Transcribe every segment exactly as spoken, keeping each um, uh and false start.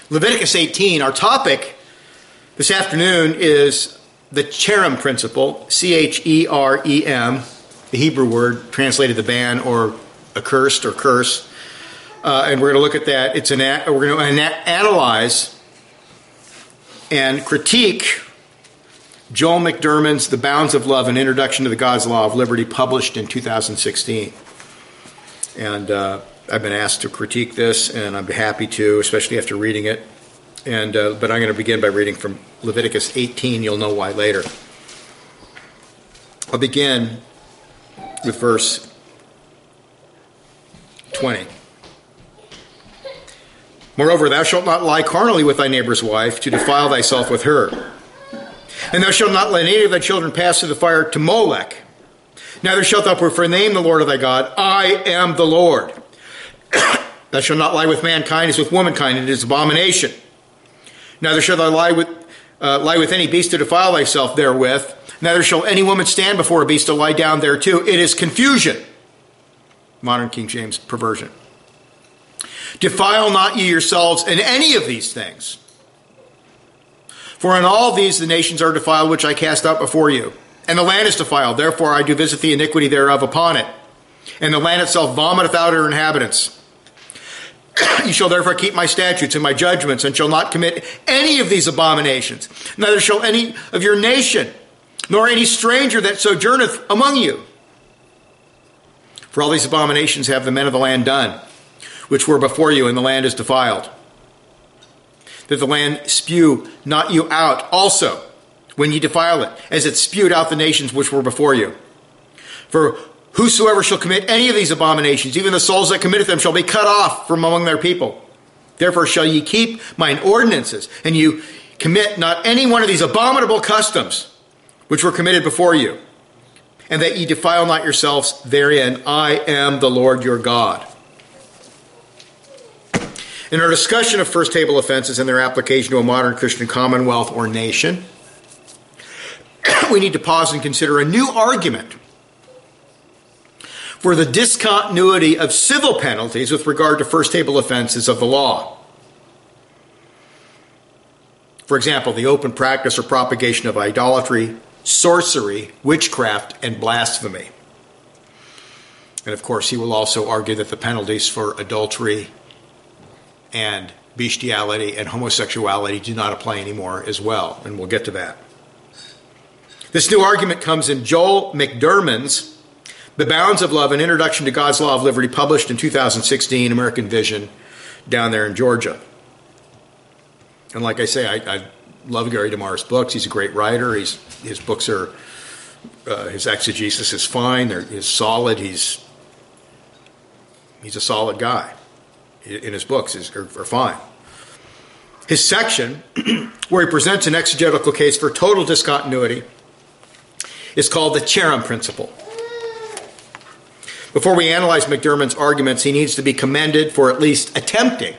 Leviticus eighteen, our topic this afternoon is the cherem principle, C H E R E M, the Hebrew word translated the ban or accursed or curse. Uh, and we're going to look at that. It's an we're going to analyze and critique Joel McDurmon's The Bounds of Love, an Introduction to the God's Law of Liberty, published in two thousand sixteen. And uh, I've been asked to critique this, and I'm happy to, especially after reading it. And uh, but I'm going to begin by reading from Leviticus eighteen. You'll know why later. I'll begin with verse twenty. Moreover, thou shalt not lie carnally with thy neighbor's wife, to defile thyself with her. And thou shalt not let any of thy children pass through the fire to Molech. Neither shalt thou profane the Lord of thy God. I am the Lord. Thou shalt not lie with mankind as with womankind. It is abomination. Neither shalt thou lie with, uh, lie with any beast to defile thyself therewith. Neither shall any woman stand before a beast to lie down thereto. It is confusion. Modern King James perversion. Defile not ye yourselves in any of these things. For in all these the nations are defiled, which I cast out before you. And the land is defiled, therefore I do visit the iniquity thereof upon it. And the land itself vomiteth out her inhabitants. You shall therefore keep my statutes and my judgments, and shall not commit any of these abominations. Neither shall any of your nation, nor any stranger that sojourneth among you. For all these abominations have the men of the land done, which were before you, and the land is defiled. That the land spew not you out also, when ye defile it, as it spewed out the nations which were before you. For whosoever shall commit any of these abominations, even the souls that committeth them, shall be cut off from among their people. Therefore shall ye keep mine ordinances, and you commit not any one of these abominable customs, which were committed before you, and that ye defile not yourselves therein. I am the Lord your God. In our discussion of first table offenses and their application to a modern Christian commonwealth or nation, we need to pause and consider a new argument for the discontinuity of civil penalties with regard to first table offenses of the law. For example, the open practice or propagation of idolatry, sorcery, witchcraft, and blasphemy. And of course, he will also argue that the penalties for adultery and bestiality and homosexuality do not apply anymore as well, and we'll get to that. This new argument comes in Joel McDurmon's The Bounds of Love, an Introduction to God's Law of Liberty, published in two thousand sixteen, American Vision, down there in Georgia. And like I say, I, I love Gary DeMar's books. He's a great writer. He's, his books are, uh, his exegesis is fine. They're, he's solid. He's, he's a solid guy. In his books is, are, are fine. His section, where he presents an exegetical case for total discontinuity, is called the cherem principle. Before we analyze McDurmon's arguments, he needs to be commended for at least attempting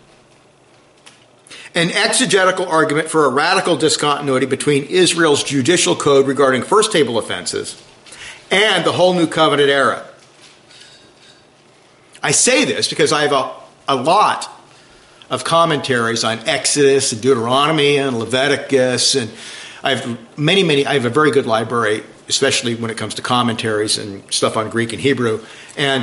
an exegetical argument for a radical discontinuity between Israel's judicial code regarding first table offenses and the whole New Covenant era. I say this because I have a A lot of commentaries on Exodus and Deuteronomy and Leviticus, and I have many, many, I have a very good library, especially when it comes to commentaries and stuff on Greek and Hebrew. And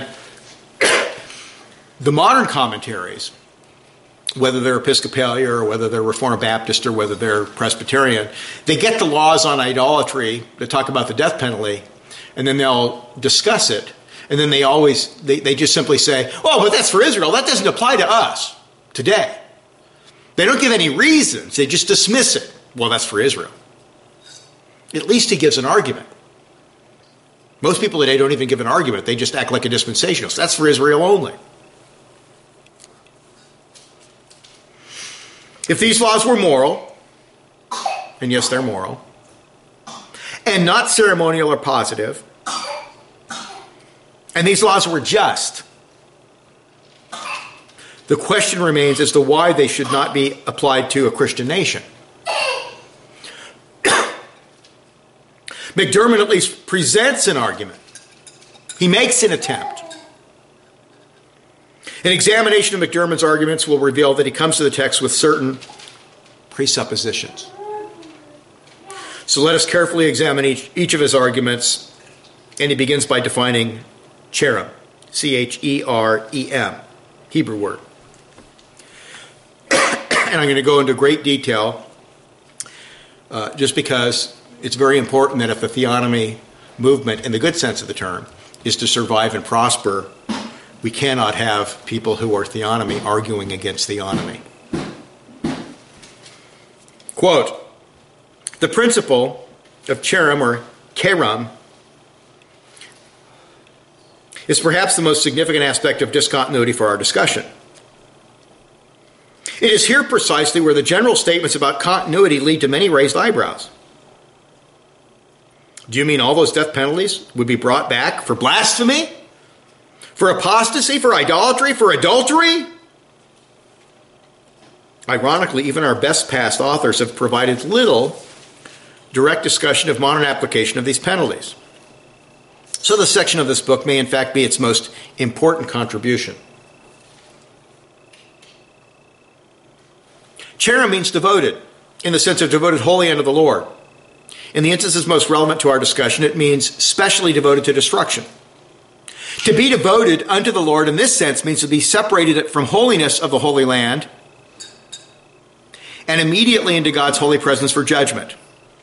the modern commentaries, whether they're Episcopalian or whether they're Reformed Baptist or whether they're Presbyterian, they get the laws on idolatry that talk about the death penalty, and then they'll discuss it. And then they always, they, they just simply say, oh, but that's for Israel. That doesn't apply to us today. They don't give any reasons. They just dismiss it. Well, that's for Israel. At least he gives an argument. Most people today don't even give an argument. They just act like a dispensationalist. That's for Israel only. If these laws were moral, and yes, they're moral, and not ceremonial or positive, and these laws were just, the question remains as to why they should not be applied to a Christian nation. McDurmon at least presents an argument. He makes an attempt. An examination of McDermott's arguments will reveal that he comes to the text with certain presuppositions. So let us carefully examine each, each of his arguments, and he begins by defining cherem, C H E R E M, Hebrew word. And I'm going to go into great detail uh, just because it's very important that if the theonomy movement, in the good sense of the term, is to survive and prosper, we cannot have people who are theonomy arguing against theonomy. Quote, the principle of cherem or kerem is perhaps the most significant aspect of discontinuity for our discussion. It is here precisely where the general statements about continuity lead to many raised eyebrows. Do you mean all those death penalties would be brought back for blasphemy? For apostasy? For idolatry? For adultery? Ironically, even our best past authors have provided little direct discussion of modern application of these penalties. So this section of this book may in fact be its most important contribution. Cherem means devoted, in the sense of devoted wholly unto the Lord. In the instances most relevant to our discussion, it means specially devoted to destruction. To be devoted unto the Lord in this sense means to be separated from holiness of the Holy Land and immediately into God's holy presence for judgment.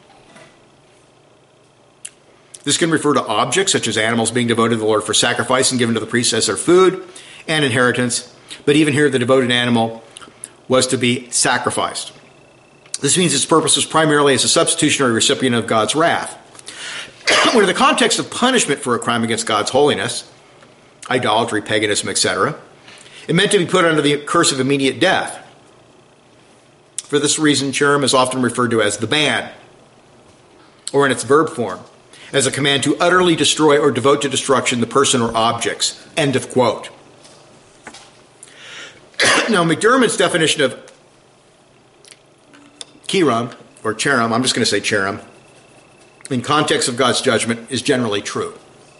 This can refer to objects such as animals being devoted to the Lord for sacrifice and given to the priests as their food and inheritance, but even here the devoted animal was to be sacrificed. This means its purpose was primarily as a substitutionary recipient of God's wrath. When in the context of punishment for a crime against God's holiness, idolatry, paganism, et cetera, it meant to be put under the curse of immediate death. For this reason, cherem is often referred to as the ban, or in its verb form, as a command to utterly destroy or devote to destruction the person or objects. End of quote. Now, McDermott's definition of kerem, or cherem, I'm just going to say cherem, in context of God's judgment is generally true.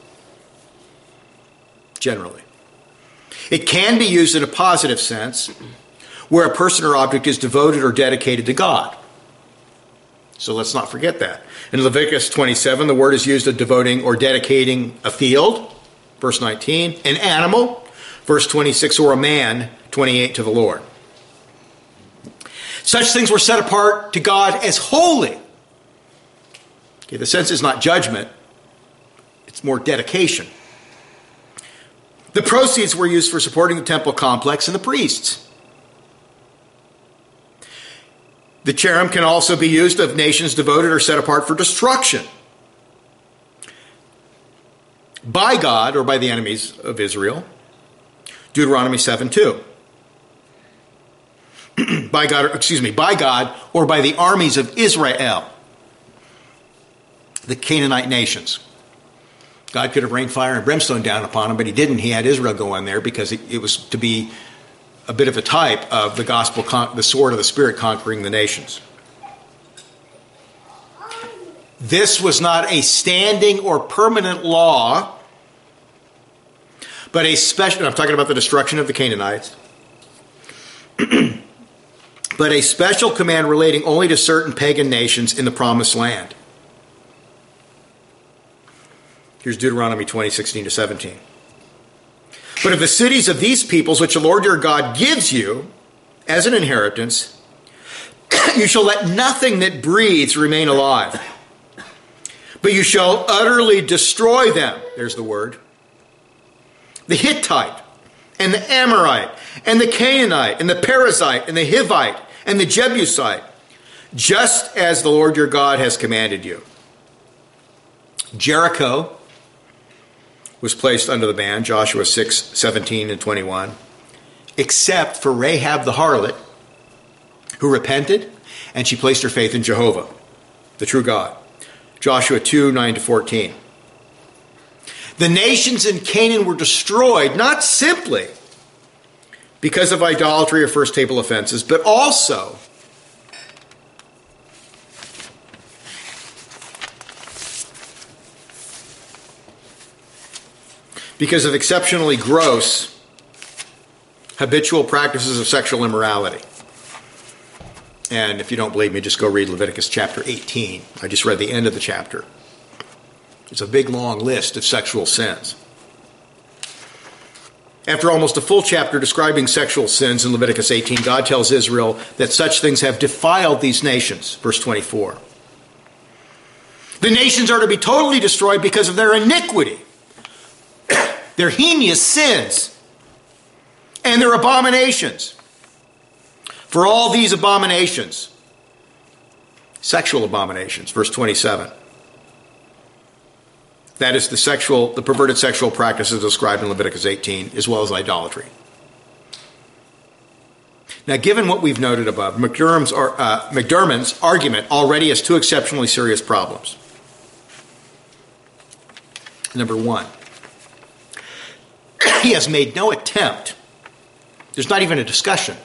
Generally. It can be used in a positive sense, where a person or object is devoted or dedicated to God. So let's not forget that. In Leviticus twenty-seven, the word is used of devoting or dedicating a field, verse nineteen, an animal, verse twenty-six, or a man, twenty-eight, to the Lord. Such things were set apart to God as holy. Okay, the sense is not judgment, it's more dedication. The proceeds were used for supporting the temple complex and the priests. The cherem can also be used of nations devoted or set apart for destruction by God or by the enemies of Israel. Deuteronomy seven two. By God, or, excuse me, by God or by the armies of Israel, the Canaanite nations. God could have rained fire and brimstone down upon them, but he didn't. He had Israel go in there because it, it was to be a bit of a type of the gospel, con- the sword of the Spirit conquering the nations. This was not a standing or permanent law, but a special, I'm talking about the destruction of the Canaanites, but a special command relating only to certain pagan nations in the promised land. Here's Deuteronomy twenty, sixteen to seventeen. But of the cities of these peoples which the Lord your God gives you as an inheritance, you shall let nothing that breathes remain alive, but you shall utterly destroy them. There's the word. The Hittite, and the Amorite, and the Canaanite, and the Perizzite, and the Hivite, and the Jebusite, just as the Lord your God has commanded you. Jericho was placed under the ban, Joshua six, seventeen and twenty-one, except for Rahab the harlot, who repented, and she placed her faith in Jehovah, the true God. Joshua two, nine to fourteen. The nations in Canaan were destroyed, not simply because of idolatry or first table offenses, but also because of exceptionally gross habitual practices of sexual immorality. And if you don't believe me, just go read Leviticus chapter eighteen. I just read the end of the chapter. It's a big, long list of sexual sins. After almost a full chapter describing sexual sins in Leviticus eighteen, God tells Israel that such things have defiled these nations. Verse twenty-four. The nations are to be totally destroyed because of their iniquity, their heinous sins, and their abominations. For all these abominations, sexual abominations, verse twenty-seven. That is the sexual, the perverted sexual practices described in Leviticus eighteen, as well as idolatry. Now, given what we've noted above, McDermott's, uh, McDermott's argument already has two exceptionally serious problems. Number one, he has made no attempt, there's not even a discussion,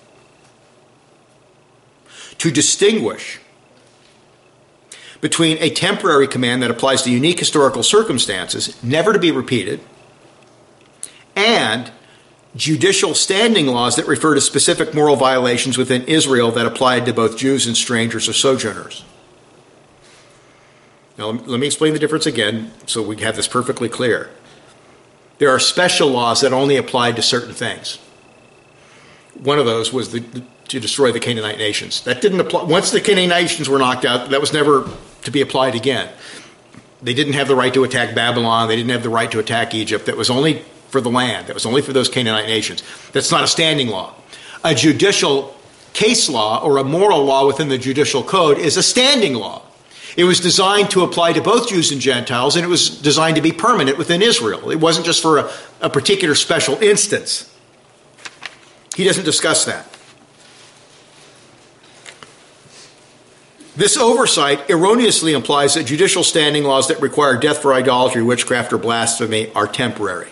to distinguish between a temporary command that applies to unique historical circumstances, never to be repeated, and judicial standing laws that refer to specific moral violations within Israel that applied to both Jews and strangers or sojourners. Now, let me explain the difference again so we have this perfectly clear. There are special laws that only applied to certain things. One of those was the, the, to destroy the Canaanite nations. That didn't apply. Once the Canaanite nations were knocked out, that was never to be applied again. They didn't have the right to attack Babylon. They didn't have the right to attack Egypt. That was only for the land. That was only for those Canaanite nations. That's not a standing law. A judicial case law or a moral law within the judicial code is a standing law. It was designed to apply to both Jews and Gentiles, and it was designed to be permanent within Israel. It wasn't just for a, a particular special instance. He doesn't discuss that. This oversight erroneously implies that judicial standing laws that require death for idolatry, witchcraft, or blasphemy are temporary.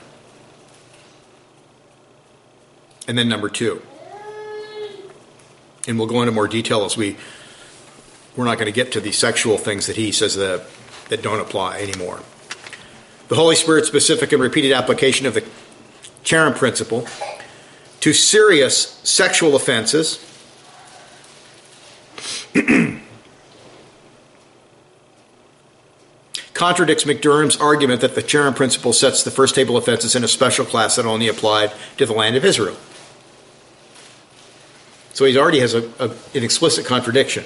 And then number two, and we'll go into more detail as we, we're not going to get to the sexual things that he says that, that don't apply anymore. The Holy Spirit's specific and repeated application of the Cherem principle to serious sexual offenses contradicts McDermott's argument that the Cherem principle sets the first table offenses in a special class that only applied to the land of Israel. So he already has a, a, an explicit contradiction.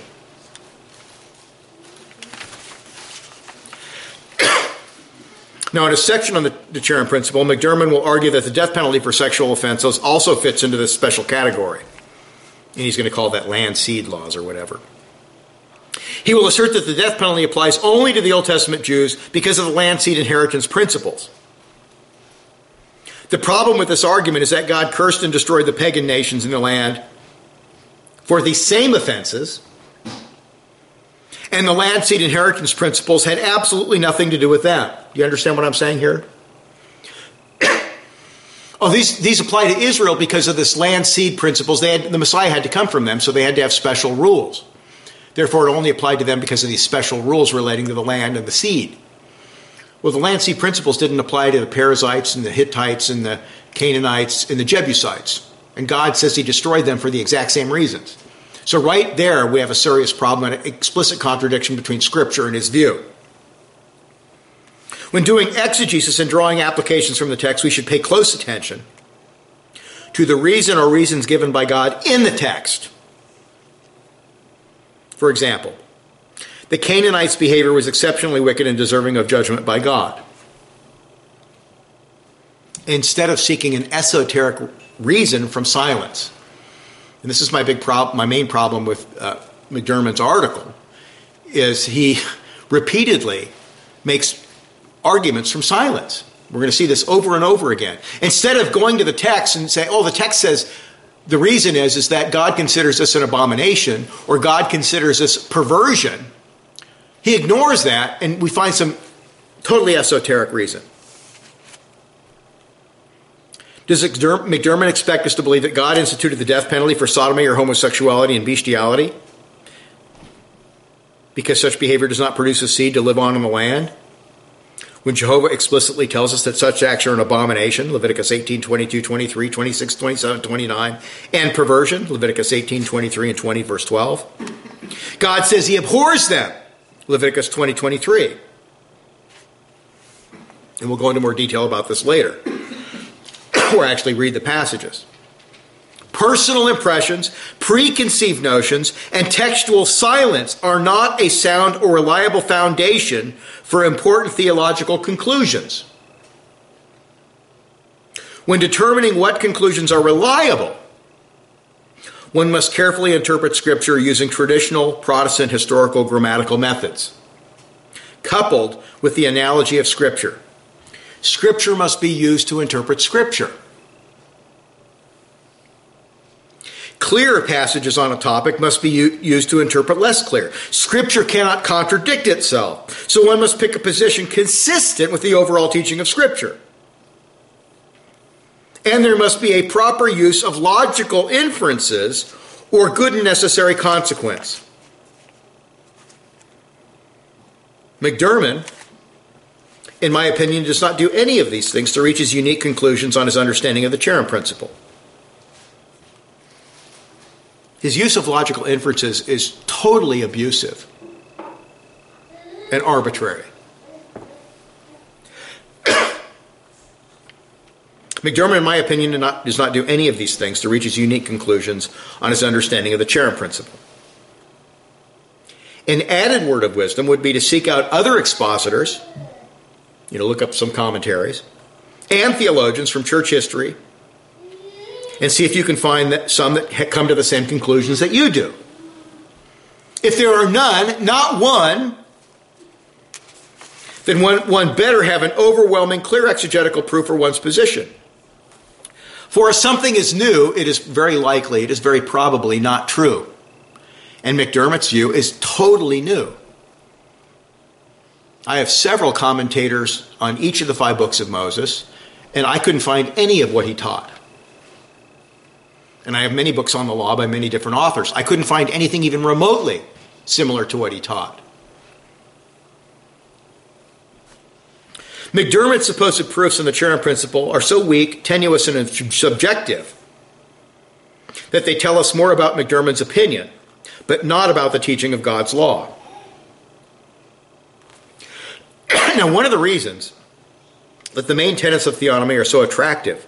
Now, in a section on the, the Cherem principle, McDermott will argue that the death penalty for sexual offenses also fits into this special category. And he's going to call that land seed laws or whatever. He will assert that the death penalty applies only to the Old Testament Jews because of the land seed inheritance principles. The problem with this argument is that God cursed and destroyed the pagan nations in the land for the same offenses, and the land seed inheritance principles had absolutely nothing to do with that. Do you understand what I'm saying here? oh, these, these apply to Israel because of this land seed principles. They had, the Messiah had to come from them, so they had to have special rules. Therefore, it only applied to them because of these special rules relating to the land and the seed. Well, the land seed principles didn't apply to the Perizzites and the Hittites and the Canaanites and the Jebusites. And God says he destroyed them for the exact same reasons. So right there, we have a serious problem and an explicit contradiction between Scripture and his view. When doing exegesis and drawing applications from the text, we should pay close attention to the reason or reasons given by God in the text. For example, the Canaanites' behavior was exceptionally wicked and deserving of judgment by God. Instead of seeking an esoteric reason from silence, and this is my big problem, my main problem with uh, McDermott's article, is he repeatedly makes arguments from silence. We're going to see this over and over again. Instead of going to the text and say, oh, the text says the reason is, is that God considers this an abomination or God considers this perversion, he ignores that and we find some totally esoteric reason. Does McDermott expect us to believe that God instituted the death penalty for sodomy or homosexuality and bestiality because such behavior does not produce a seed to live on in the land? when Jehovah explicitly tells us that such acts are an abomination, Leviticus eighteen, twenty-two, twenty-three, twenty-six, twenty-seven, twenty-nine, and perversion, Leviticus eighteen, twenty-three, and twenty, verse twelve. God says he abhors them, Leviticus twenty, twenty-three. And we'll go into more detail about this later, or actually read the passages. Personal impressions, preconceived notions, and textual silence are not a sound or reliable foundation for important theological conclusions. When determining what conclusions are reliable, one must carefully interpret Scripture using traditional Protestant historical grammatical methods, coupled with the analogy of Scripture. Scripture must be used to interpret Scripture. Clear passages on a topic must be u- used to interpret less clear. Scripture cannot contradict itself, so one must pick a position consistent with the overall teaching of Scripture. And there must be a proper use of logical inferences or good and necessary consequence. McDermott, in my opinion, does not do any of these things to reach his unique conclusions on his understanding of the Cherem Principle. His use of logical inferences is totally abusive and arbitrary. McDermott, in my opinion, does not, does not do any of these things to reach his unique conclusions on his understanding of the Cherem Principle. An added word of wisdom would be to seek out other expositors, you know, look up some commentaries, and theologians from church history, and see if you can find that some that come to the same conclusions that you do. If there are none, not one, then one, one better have an overwhelming, clear exegetical proof for one's position. For if something is new, it is very likely, it is very probably not true. And McDermott's view is totally new. I have several commentators on each of the five books of Moses, and I couldn't find any of what he taught. And I have many books on the law by many different authors. I couldn't find anything even remotely similar to what he taught. McDermott's supposed proofs on the Cherem Principle are so weak, tenuous, and subjective that they tell us more about McDermott's opinion, but not about the teaching of God's law. Now, one of the reasons that the main tenets of theonomy are so attractive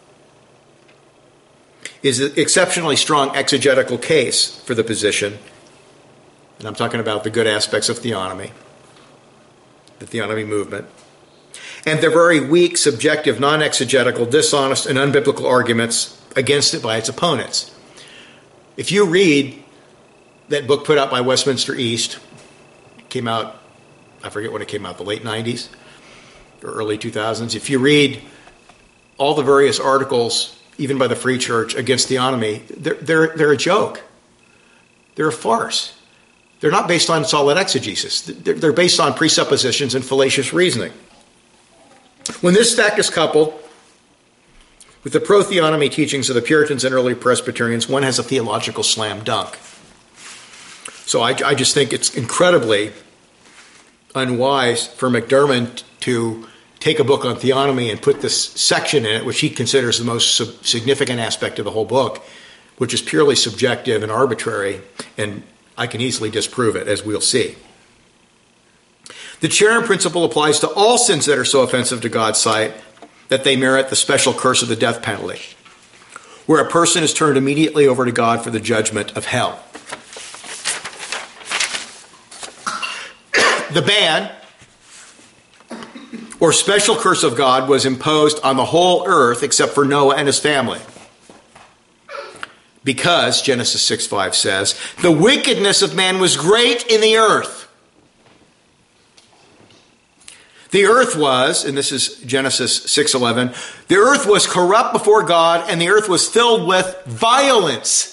is an exceptionally strong exegetical case for the position. And I'm talking about the good aspects of theonomy, the theonomy movement, and their very weak, subjective, non-exegetical, dishonest, and unbiblical arguments against it by its opponents. If you read that book put out by Westminster East, came out, I forget when it came out, the late nineties or early two thousands. If you read all the various articles, even by the Free Church, against theonomy, they're, they're, they're a joke. They're a farce. They're not based on solid exegesis. They're, they're based on presuppositions and fallacious reasoning. When this fact is coupled with the pro-theonomy teachings of the Puritans and early Presbyterians, one has a theological slam dunk. So I, I just think it's incredibly unwise for McDermott to take a book on theonomy and put this section in it, which he considers the most sub- significant aspect of the whole book, which is purely subjective and arbitrary, and I can easily disprove it, as we'll see. The Cherem Principle applies to all sins that are so offensive to God's sight that they merit the special curse of the death penalty, where a person is turned immediately over to God for the judgment of hell. The ban, or special curse of God, was imposed on the whole earth except for Noah and his family. Because, Genesis six five says, the wickedness of man was great in the earth. The earth was, and this is Genesis six eleven, the earth was corrupt before God, and the earth was filled with violence.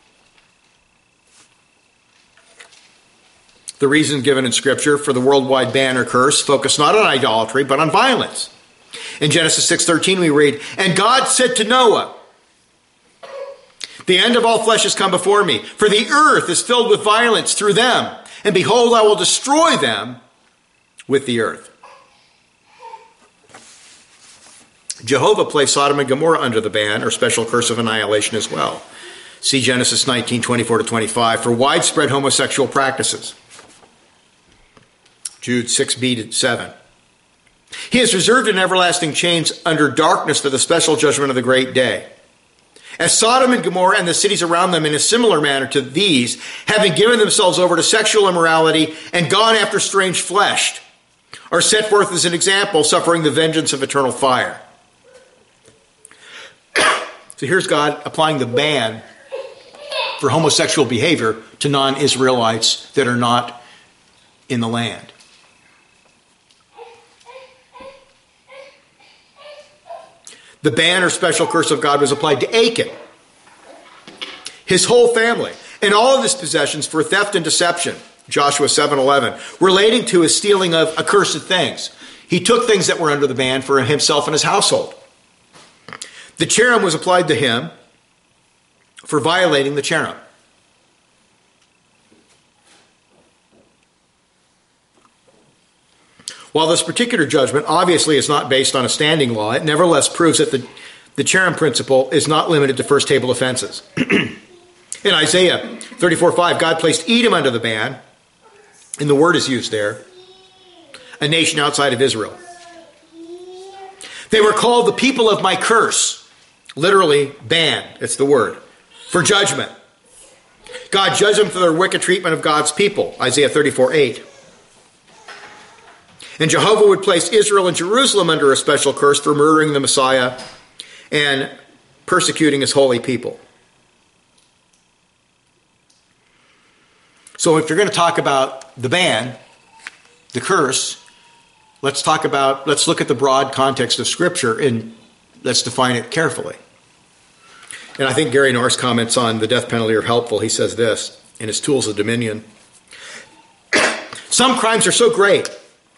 The reason given in Scripture for the worldwide ban or curse focused not on idolatry, but on violence. In Genesis six thirteen we read, and God said to Noah, the end of all flesh has come before me, for the earth is filled with violence through them, and behold, I will destroy them with the earth. Jehovah placed Sodom and Gomorrah under the ban or special curse of annihilation as well. See Genesis nineteen, twenty-four to twenty-five for widespread homosexual practices. Jude six b to seven. He has reserved in everlasting chains under darkness to the special judgment of the great day. As Sodom and Gomorrah and the cities around them in a similar manner to these, having given themselves over to sexual immorality and gone after strange flesh, are set forth as an example, suffering the vengeance of eternal fire. So here's God applying the ban for homosexual behavior to non-Israelites that are not in the land. The ban or special curse of God was applied to Achan, his whole family, and all of his possessions for theft and deception, Joshua seven eleven, relating to his stealing of accursed things. He took things that were under the ban for himself and his household. The cherem was applied to him for violating the cherem. While this particular judgment obviously is not based on a standing law, it nevertheless proves that the, the cherem principle is not limited to first table offenses. In Isaiah thirty-four five, God placed Edom under the ban, and the word is used there, a nation outside of Israel. They were called the people of my curse. Literally, ban, it's the word, for judgment. God judged them for their wicked treatment of God's people, Isaiah thirty-four eight. And Jehovah would place Israel and Jerusalem under a special curse for murdering the Messiah and persecuting his holy people. So if you're going to talk about the ban, the curse, let's talk about, let's look at the broad context of Scripture and let's define it carefully. And I think Gary Norris comments on the death penalty are helpful. He says this in his Tools of Dominion. Some crimes are so great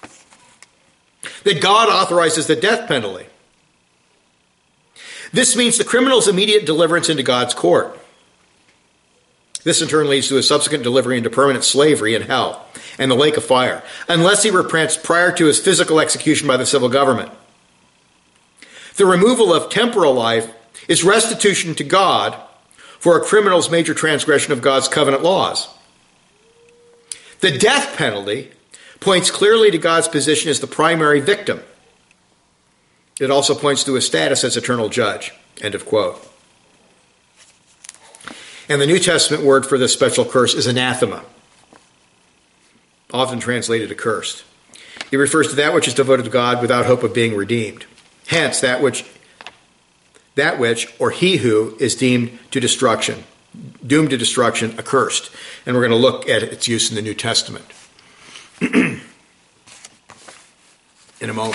that God authorizes the death penalty. This means the criminal's immediate deliverance into God's court. This in turn leads to his subsequent delivery into permanent slavery in hell and the lake of fire, unless he repents prior to his physical execution by the civil government. The removal of temporal life is restitution to God for a criminal's major transgression of God's covenant laws. The death penalty points clearly to God's position as the primary victim. It also points to his status as eternal judge. End of quote. And the New Testament word for this special curse is anathema, often translated accursed. It refers to that which is devoted to God without hope of being redeemed. Hence, that which, that which, or he who is deemed to destruction, doomed to destruction, accursed. And we're going to look at its use in the New Testament in a moment.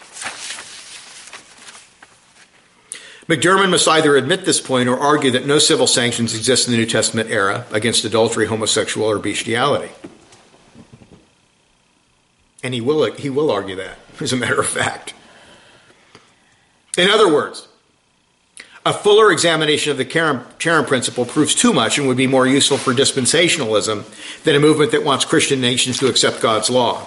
McDermott must either admit this point or argue that no civil sanctions exist in the New Testament era against adultery, homosexual, or bestiality. And he will, he will argue that, as a matter of fact. In other words, a fuller examination of the cherem principle proves too much and would be more useful for dispensationalism than a movement that wants Christian nations to accept God's law.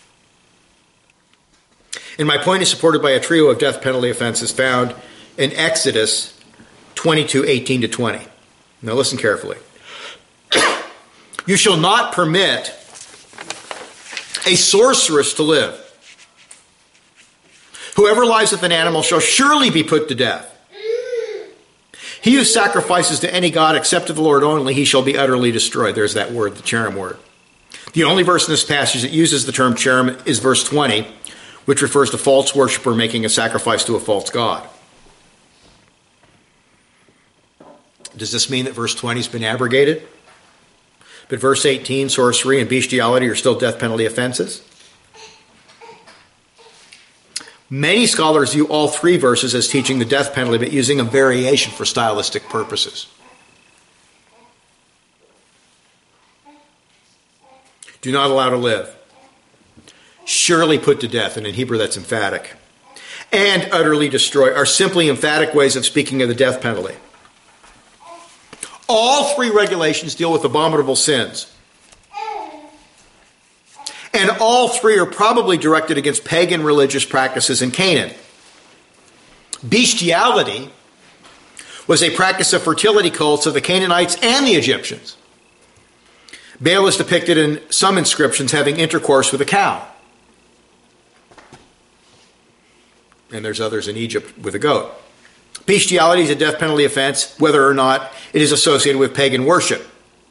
And my point is supported by a trio of death penalty offenses found in Exodus twenty-two, eighteen to twenty. Now listen carefully. You shall not permit a sorceress to live. Whoever lies with an animal shall surely be put to death. He who sacrifices to any god except to the Lord only, he shall be utterly destroyed. There's that word, the cherem word. The only verse in this passage that uses the term cherem is verse twenty, which refers to false worshiper making a sacrifice to a false god. Does this mean that verse twenty has been abrogated? But verse eighteen, sorcery and bestiality are still death penalty offenses? Many scholars view all three verses as teaching the death penalty, but using a variation for stylistic purposes. Do not allow to live. Surely put to death, and in Hebrew that's emphatic. And utterly destroy are simply emphatic ways of speaking of the death penalty. All three regulations deal with abominable sins. And all three are probably directed against pagan religious practices in Canaan. Bestiality was a practice of fertility cults of the Canaanites and the Egyptians. Baal is depicted in some inscriptions having intercourse with a cow. And there's others in Egypt with a goat. Bestiality is a death penalty offense, whether or not it is associated with pagan worship.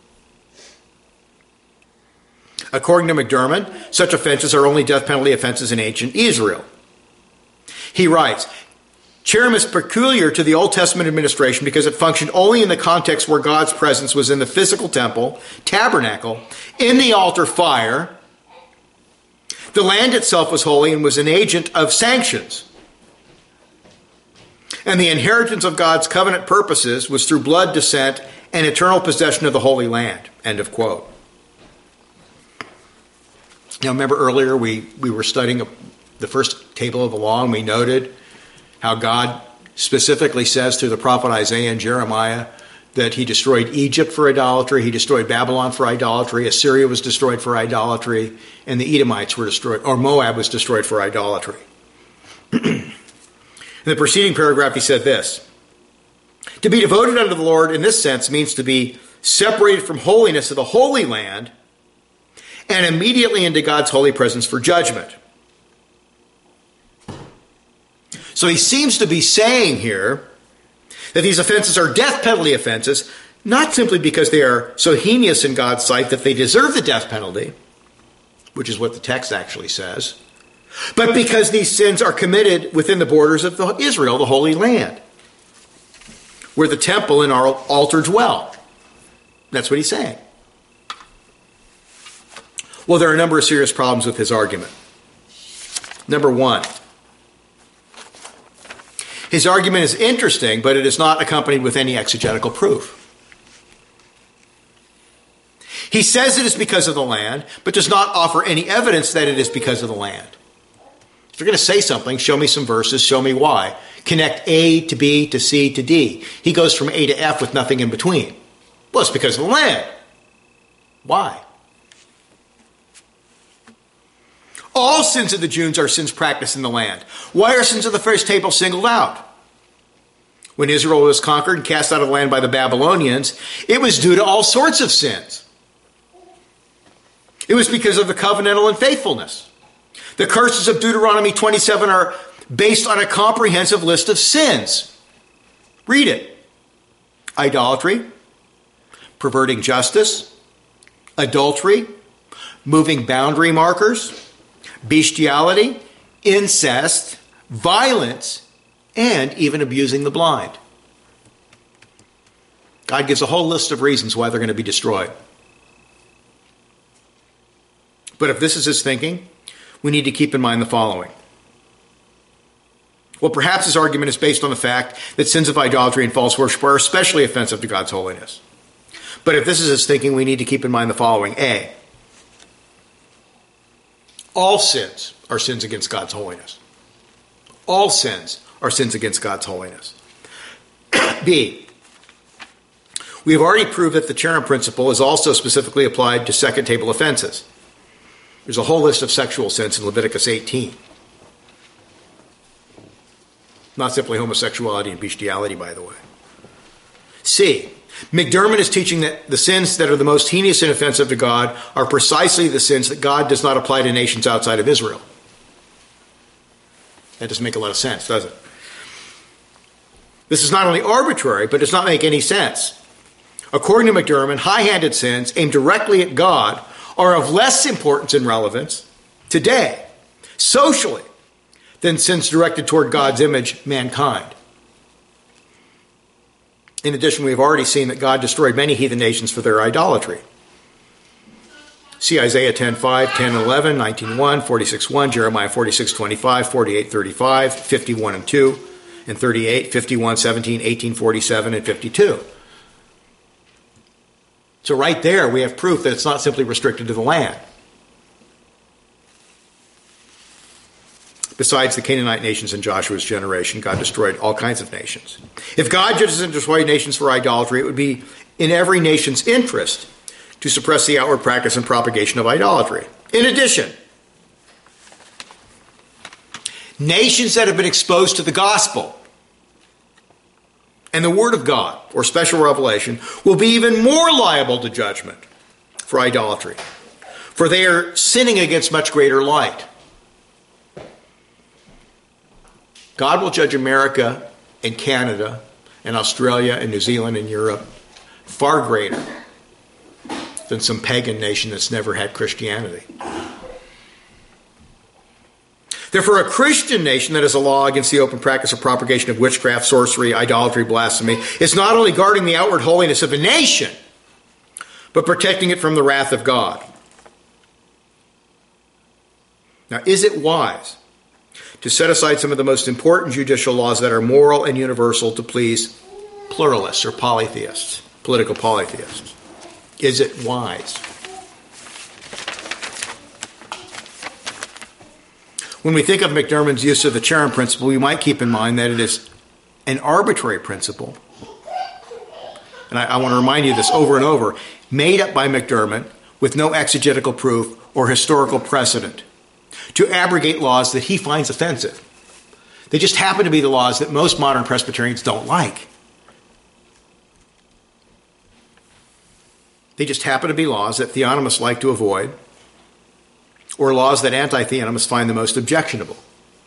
According to McDermott, such offenses are only death penalty offenses in ancient Israel. He writes, Cherem is peculiar to the Old Testament administration because it functioned only in the context where God's presence was in the physical temple, tabernacle, in the altar fire. The land itself was holy and was an agent of sanctions. And the inheritance of God's covenant purposes was through blood descent and eternal possession of the Holy Land. End of quote. Now remember earlier we, we were studying the first table of the law and we noted how God specifically says through the prophet Isaiah and Jeremiah that he destroyed Egypt for idolatry, he destroyed Babylon for idolatry, Assyria was destroyed for idolatry, and the Edomites were destroyed, or Moab was destroyed for idolatry. In the preceding paragraph he said this, to be devoted unto the Lord in this sense means to be separated from holiness of the Holy Land and immediately into God's holy presence for judgment. So he seems to be saying here that these offenses are death penalty offenses, not simply because they are so heinous in God's sight that they deserve the death penalty, which is what the text actually says, but because these sins are committed within the borders of the Israel, the Holy Land, where the temple and our altar dwell. That's what he's saying. Well, there are a number of serious problems with his argument. Number one, his argument is interesting, but it is not accompanied with any exegetical proof. He says it is because of the land, but does not offer any evidence that it is because of the land. If you're going to say something, show me some verses, show me why. Connect A to B to C to D. He goes from A to F with nothing in between. Well, it's because of the land. Why? All sins of the Jews are sins practiced in the land. Why are sins of the first table singled out? When Israel was conquered and cast out of the land by the Babylonians, it was due to all sorts of sins. It was because of the covenantal unfaithfulness. The curses of Deuteronomy twenty-seven are based on a comprehensive list of sins. Read it. Idolatry, perverting justice, adultery, moving boundary markers, bestiality, incest, violence, and even abusing the blind. God gives a whole list of reasons why they're going to be destroyed. But if this is his thinking, we need to keep in mind the following. Well, perhaps his argument is based on the fact that sins of idolatry and false worship are especially offensive to God's holiness. But if this is his thinking, we need to keep in mind the following. A, all sins are sins against God's holiness. All sins are sins against God's holiness. B, we have already proved that the Cherem principle is also specifically applied to second table offenses. There's a whole list of sexual sins in Leviticus eighteen. Not simply homosexuality and bestiality, by the way. C, McDermott is teaching that the sins that are the most heinous and offensive to God are precisely the sins that God does not apply to nations outside of Israel. That doesn't make a lot of sense, does it? This is not only arbitrary, but does not make any sense. According to McDermott, high-handed sins aimed directly at God are of less importance and relevance today, socially, than sins directed toward God's image, mankind. In addition, we have already seen that God destroyed many heathen nations for their idolatry. See Isaiah ten five, ten eleven, nineteen one, forty-six one, Jeremiah forty-six twenty-five, forty-eight thirty-five, fifty-one and two, and thirty-eight, fifty-one seventeen, eighteen forty-seven, and fifty-two. So right there we have proof that it's not simply restricted to the land. Besides the Canaanite nations in Joshua's generation, God destroyed all kinds of nations. If God judges and destroys nations for idolatry, it would be in every nation's interest to suppress the outward practice and propagation of idolatry. In addition, nations that have been exposed to the gospel and the Word of God, or special revelation, will be even more liable to judgment for idolatry, for they are sinning against much greater light. God will judge America and Canada and Australia and New Zealand and Europe far greater than some pagan nation that's never had Christianity. Therefore, a Christian nation that has a law against the open practice or propagation of witchcraft, sorcery, idolatry, blasphemy, is not only guarding the outward holiness of a nation, but protecting it from the wrath of God. Now, is it wise to set aside some of the most important judicial laws that are moral and universal to please pluralists or polytheists, political polytheists? Is it wise? When we think of McDermott's use of the Cherem principle, we might keep in mind that it is an arbitrary principle. And I, I want to remind you this over and over, made up by McDermott with no exegetical proof or historical precedent to abrogate laws that he finds offensive. They just happen to be the laws that most modern Presbyterians don't like. They just happen to be laws that theonomists like to avoid, or laws that anti-theonomists find the most objectionable.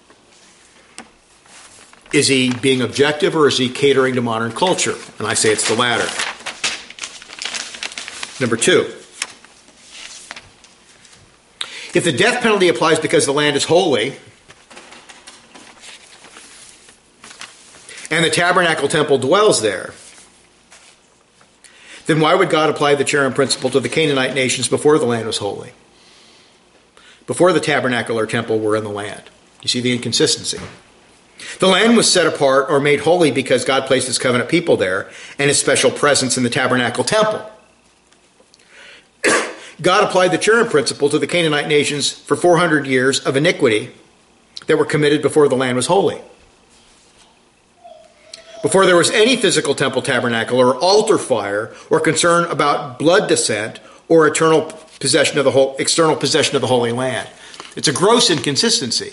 Is he being objective, or is he catering to modern culture? And I say it's the latter. Number two, if the death penalty applies because the land is holy, and the tabernacle temple dwells there, then why would God apply the Cherem principle to the Canaanite nations before the land was holy? Before the tabernacle or temple were in the land. You see the inconsistency. The land was set apart or made holy because God placed his covenant people there and his special presence in the tabernacle temple. God applied the Cherem principle to the Canaanite nations for four hundred years of iniquity that were committed before the land was holy. Before there was any physical temple, tabernacle, or altar fire, or concern about blood descent or eternal possession of the whole, external possession of the Holy Land. It's a gross inconsistency.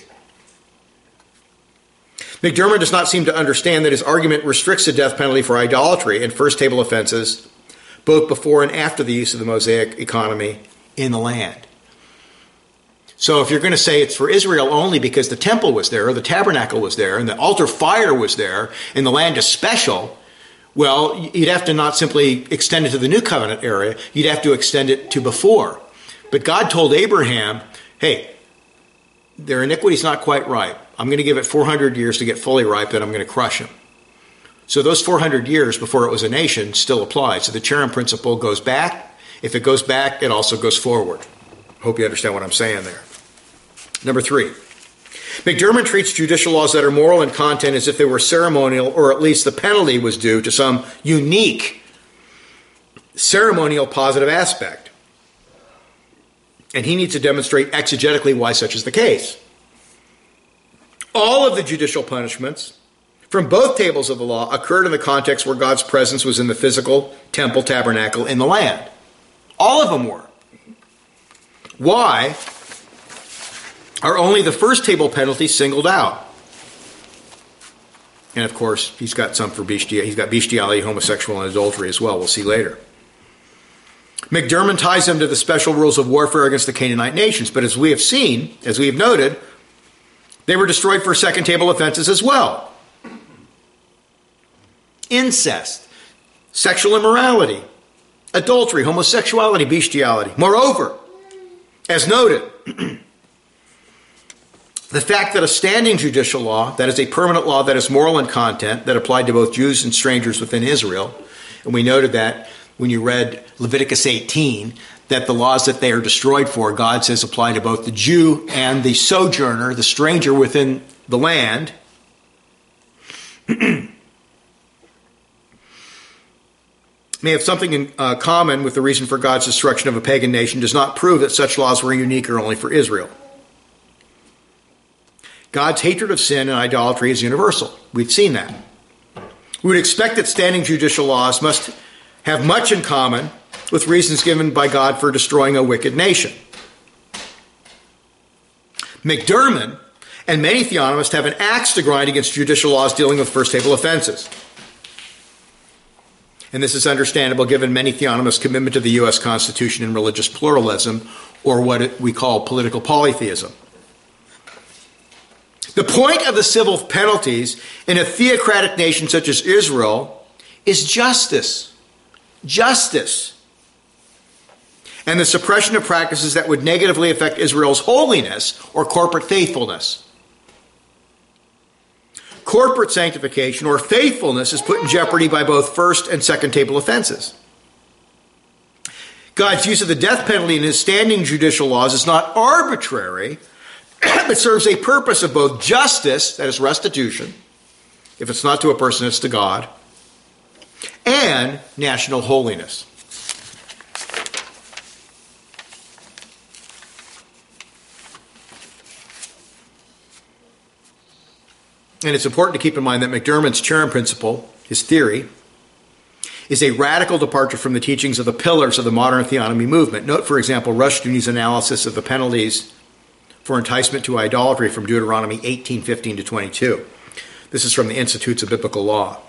McDermott does not seem to understand that his argument restricts the death penalty for idolatry and first table offenses, both before and after the use of the Mosaic economy in the land. So if you're going to say it's for Israel only because the temple was there, or the tabernacle was there, and the altar fire was there, and the land is special, well, you'd have to not simply extend it to the New Covenant area, you'd have to extend it to before. But God told Abraham, hey, their iniquity is not quite ripe. I'm going to give it four hundred years to get fully ripe, then I'm going to crush them. So those four hundred years before it was a nation still apply. So the Cherem principle goes back. If it goes back, it also goes forward. Hope you understand what I'm saying there. Number three, McDermott treats judicial laws that are moral in content as if they were ceremonial, or at least the penalty was due to some unique ceremonial positive aspect. And he needs to demonstrate exegetically why such is the case. All of the judicial punishments from both tables of the law occurred in the context where God's presence was in the physical temple tabernacle in the land. All of them were. Why are only the first table penalties singled out? And of course, he's got some for bestiality. He's got bestiality, homosexual, and adultery as well. We'll see later. McDermott ties them to the special rules of warfare against the Canaanite nations. But as we have seen, as we have noted, they were destroyed for second table offenses as well. Incest, sexual immorality, adultery, homosexuality, bestiality. Moreover, as noted, the fact that a standing judicial law, that is a permanent law that is moral in content, that applied to both Jews and strangers within Israel, and we noted that when you read Leviticus eighteen, that the laws that they are destroyed for, God says apply to both the Jew and the sojourner, the stranger within the land. May have something in uh, common with the reason for God's destruction of a pagan nation does not prove that such laws were unique or only for Israel. God's hatred of sin and idolatry is universal. We've seen that. We would expect that standing judicial laws must have much in common with reasons given by God for destroying a wicked nation. McDermott and many theonomists have an axe to grind against judicial laws dealing with first table offenses. And this is understandable given many theonomists' commitment to the U S Constitution and religious pluralism, or what we call political polytheism. The point of the civil penalties in a theocratic nation such as Israel is justice. Justice. And the suppression of practices that would negatively affect Israel's holiness or corporate faithfulness. Corporate sanctification or faithfulness is put in jeopardy by both first and second table offenses. God's use of the death penalty in his standing judicial laws is not arbitrary, but serves a purpose of both justice, that is restitution, if it's not to a person, it's to God, and national holiness. And it's important to keep in mind that McDermott's Cherem principle, his theory, is a radical departure from the teachings of the pillars of the modern theonomy movement. Note, for example, Rushdoony's analysis of the penalties for enticement to idolatry from Deuteronomy eighteen, fifteen to twenty-two. This is from the Institutes of Biblical Law.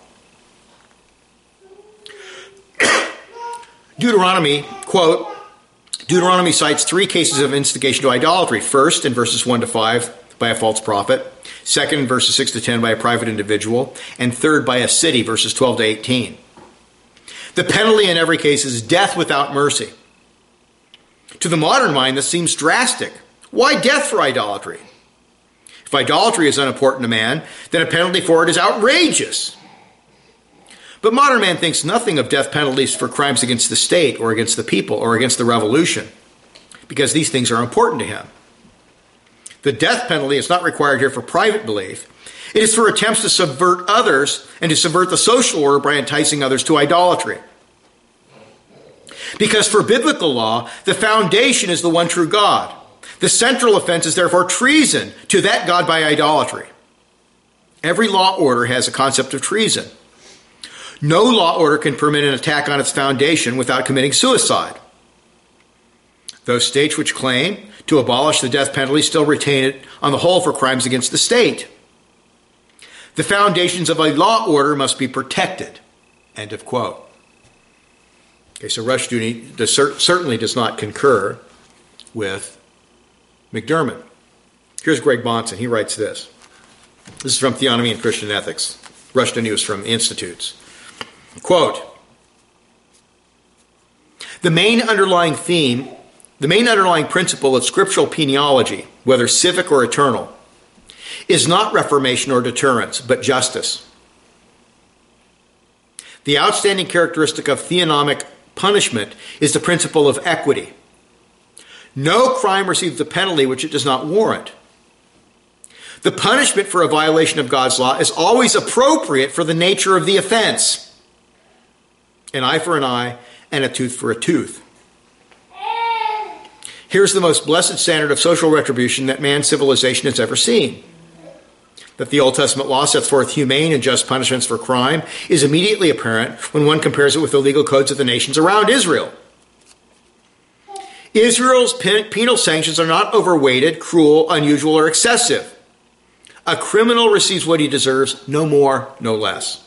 Deuteronomy, quote, Deuteronomy cites three cases of instigation to idolatry. First, in verses one to five, by a false prophet. Second, in verses six to ten, by a private individual. And third, by a city, verses twelve to eighteen. The penalty in every case is death without mercy. To the modern mind, this seems drastic. Why death for idolatry? If idolatry is unimportant to man, then a penalty for it is outrageous. But modern man thinks nothing of death penalties for crimes against the state or against the people or against the revolution, because these things are important to him. The death penalty is not required here for private belief. It is for attempts to subvert others and to subvert the social order by enticing others to idolatry. Because for biblical law, the foundation is the one true God. The central offense is therefore treason to that God by idolatry. Every law order has a concept of treason. No law order can permit an attack on its foundation without committing suicide. Those states which claim to abolish the death penalty still retain it on the whole for crimes against the state. The foundations of a law order must be protected. End of quote. Okay, so Rushdoony does, certainly does not concur with McDermott. Here's Greg Bahnsen. He writes this. This is from Theonomy and Christian Ethics. Rushdoony was from the Institutes. Quote, the main underlying theme, the main underlying principle of scriptural peniology, whether civic or eternal, is not reformation or deterrence, but justice. The outstanding characteristic of theonomic punishment is the principle of equity. No crime receives the penalty which it does not warrant. The punishment for a violation of God's law is always appropriate for the nature of the offense. An eye for an eye and a tooth for a tooth. Here's the most blessed standard of social retribution that man's civilization has ever seen. That the Old Testament law sets forth humane and just punishments for crime is immediately apparent when one compares it with the legal codes of the nations around Israel. Israel's penal sanctions are not overweighted, cruel, unusual, or excessive. A criminal receives what he deserves, no more, no less.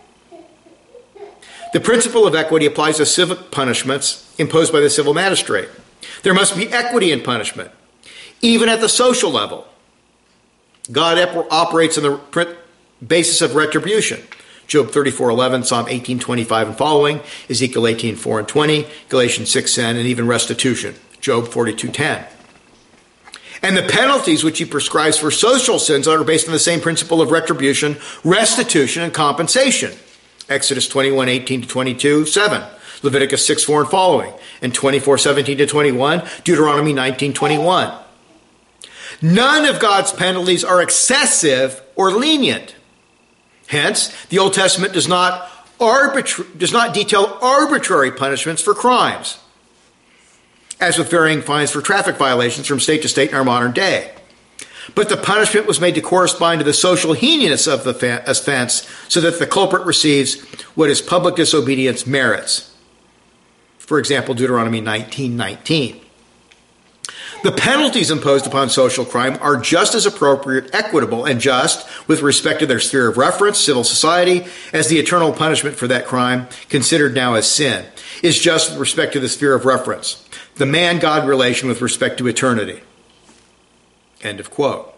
The principle of equity applies to civic punishments imposed by the civil magistrate. There must be equity in punishment, even at the social level. God operates on the basis of retribution. Job thirty-four eleven, Psalm eighteen twenty-five and following, Ezekiel eighteen four and twenty, Galatians six ten, and even restitution. Job forty-two ten. And the penalties which he prescribes for social sins are based on the same principle of retribution, restitution, and compensation. Exodus twenty-one eighteen to twenty-two, seven. Leviticus six four and following. And twenty-four seventeen to twenty-one, Deuteronomy nineteen twenty-one. None of God's penalties are excessive or lenient. Hence, the Old Testament does not, arbitra- does not detail arbitrary punishments for crimes, as with varying fines for traffic violations from state to state in our modern day. But the punishment was made to correspond to the social heinous of the offense so that the culprit receives what his public disobedience merits. For example, Deuteronomy nineteen nineteen. The penalties imposed upon social crime are just as appropriate, equitable, and just with respect to their sphere of reference, civil society, as the eternal punishment for that crime, considered now as sin, is just with respect to the sphere of reference, the man-God relation with respect to eternity. End of quote.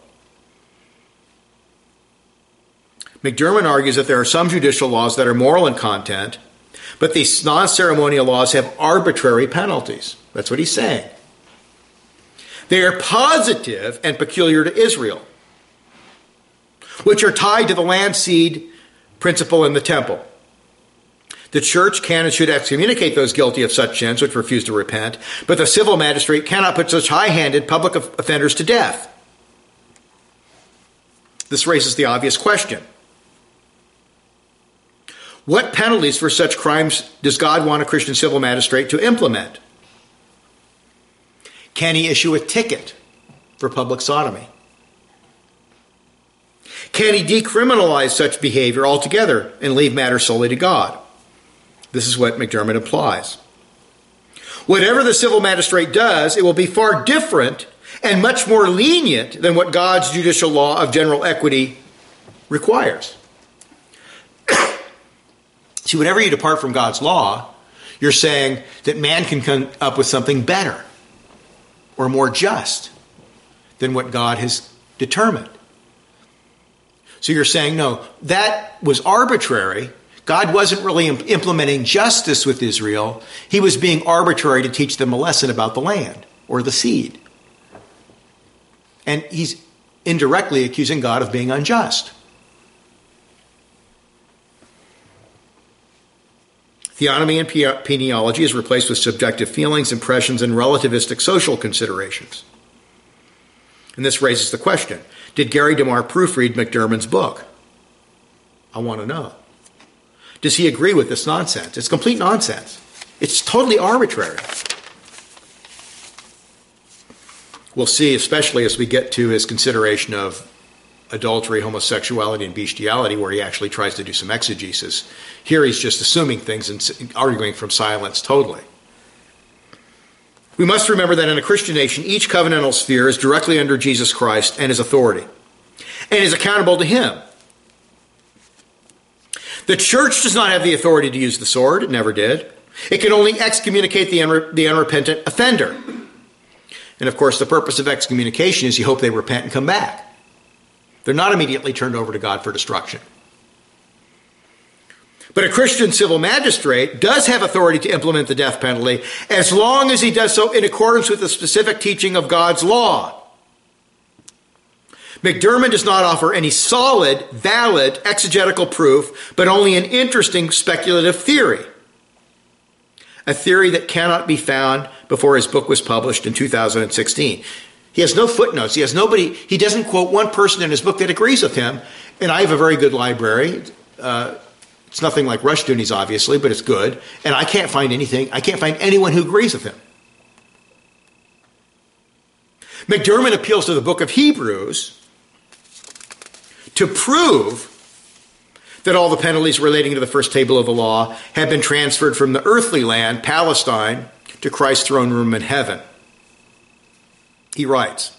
McDermott argues that there are some judicial laws that are moral in content, but these non-ceremonial laws have arbitrary penalties. That's what he's saying. They are positive and peculiar to Israel, which are tied to the land seed principle in the temple. The church can and should excommunicate those guilty of such sins which refuse to repent, but the civil magistrate cannot put such high-handed public offenders to death. This raises the obvious question. What penalties for such crimes does God want a Christian civil magistrate to implement? Can he issue a ticket for public sodomy? Can he decriminalize such behavior altogether and leave matters solely to God? This is what McDermott implies. Whatever the civil magistrate does, it will be far different and much more lenient than what God's judicial law of general equity requires. See, whenever you depart from God's law, you're saying that man can come up with something better or more just than what God has determined. So you're saying, no, that was arbitrary. God wasn't really implementing justice with Israel. He was being arbitrary to teach them a lesson about the land or the seed. And he's indirectly accusing God of being unjust. Theonomy and peniology is replaced with subjective feelings, impressions, and relativistic social considerations. And this raises the question, did Gary DeMar proofread McDermott's book? I want to know. Does he agree with this nonsense? It's complete nonsense. It's totally arbitrary. We'll see, especially as we get to his consideration of adultery, homosexuality, and bestiality, where he actually tries to do some exegesis. Here he's just assuming things and arguing from silence totally. We must remember that in a Christian nation, each covenantal sphere is directly under Jesus Christ and his authority, and is accountable to him. The church does not have the authority to use the sword. It never did. It can only excommunicate the, unre- the unrepentant offender. And of course, the purpose of excommunication is you hope they repent and come back. They're not immediately turned over to God for destruction. But a Christian civil magistrate does have authority to implement the death penalty as long as he does so in accordance with the specific teaching of God's law. McDermott does not offer any solid, valid exegetical proof, but only an interesting speculative theory. A theory that cannot be found before his book was published in two thousand sixteen. He has no footnotes. He has nobody. He doesn't quote one person in his book that agrees with him. And I have a very good library. Uh, it's nothing like Rushdoony's, obviously, but it's good. And I can't find anything. I can't find anyone who agrees with him. McDermott appeals to the book of Hebrews to prove that all the penalties relating to the first table of the law have been transferred from the earthly land, Palestine, to Christ's throne room in heaven. He writes,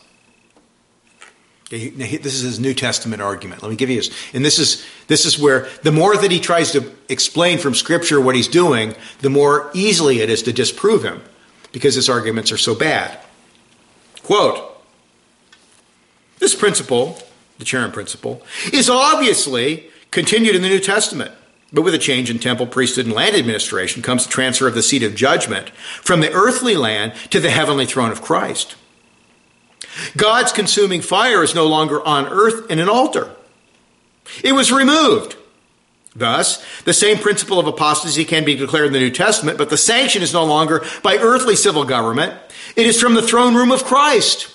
this is his New Testament argument. Let me give you his, and this is this is where the more that he tries to explain from Scripture what he's doing, the more easily it is to disprove him, because his arguments are so bad. Quote, this principle, the Cherem principle, is obviously continued in the New Testament, but with a change in temple, priesthood, and land administration comes the transfer of the seat of judgment from the earthly land to the heavenly throne of Christ. God's consuming fire is no longer on earth in an altar. It was removed. Thus, the same principle of apostasy can be declared in the New Testament, but the sanction is no longer by earthly civil government. It is from the throne room of Christ.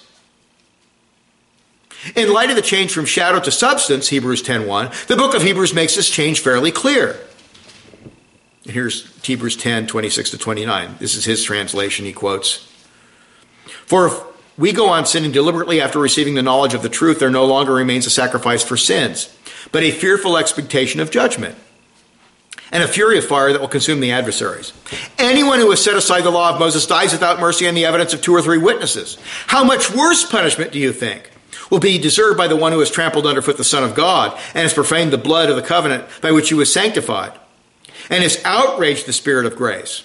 In light of the change from shadow to substance, Hebrews ten one, the book of Hebrews makes this change fairly clear. Here's Hebrews ten twenty-six to twenty-nine. This is his translation. He quotes, "For if we go on sinning deliberately after receiving the knowledge of the truth, there no longer remains a sacrifice for sins, but a fearful expectation of judgment. and a fury of fire that will consume the adversaries. Anyone who has set aside the law of Moses dies without mercy on the evidence of two or three witnesses. How much worse punishment, do you think, will be deserved by the one who has trampled underfoot the Son of God and has profaned the blood of the covenant by which he was sanctified and has outraged the Spirit of grace?